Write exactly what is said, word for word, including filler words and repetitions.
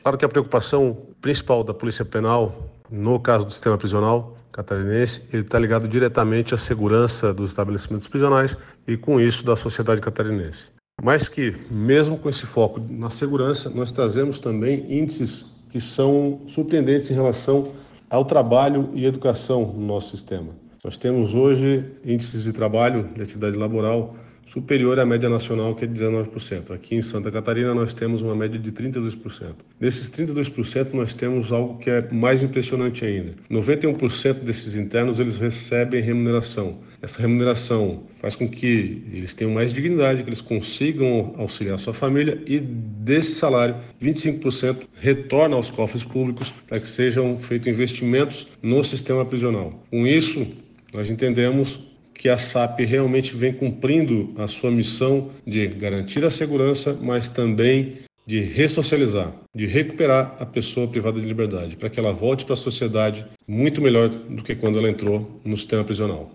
Claro que a preocupação principal da Polícia Penal, no caso do sistema prisional catarinense, ele está ligado diretamente à segurança dos estabelecimentos prisionais e, com isso, da sociedade catarinense. Mas que, mesmo com esse foco na segurança, nós trazemos também índices que são surpreendentes em relação ao trabalho e educação no nosso sistema. Nós temos hoje índices de trabalho, de atividade laboral, superior à média nacional, que é de dezenove por cento. Aqui em Santa Catarina nós temos uma média de trinta e dois por cento. Desses trinta e dois por cento nós temos algo que é mais impressionante ainda. noventa e um por cento desses internos eles recebem remuneração. Essa remuneração faz com que eles tenham mais dignidade, que eles consigam auxiliar a sua família e desse salário, vinte e cinco por cento retorna aos cofres públicos para que sejam feitos investimentos no sistema prisional. Com isso, nós entendemos que a S A P realmente vem cumprindo a sua missão de garantir a segurança, mas também de ressocializar, de recuperar a pessoa privada de liberdade, para que ela volte para a sociedade muito melhor do que quando ela entrou no sistema prisional.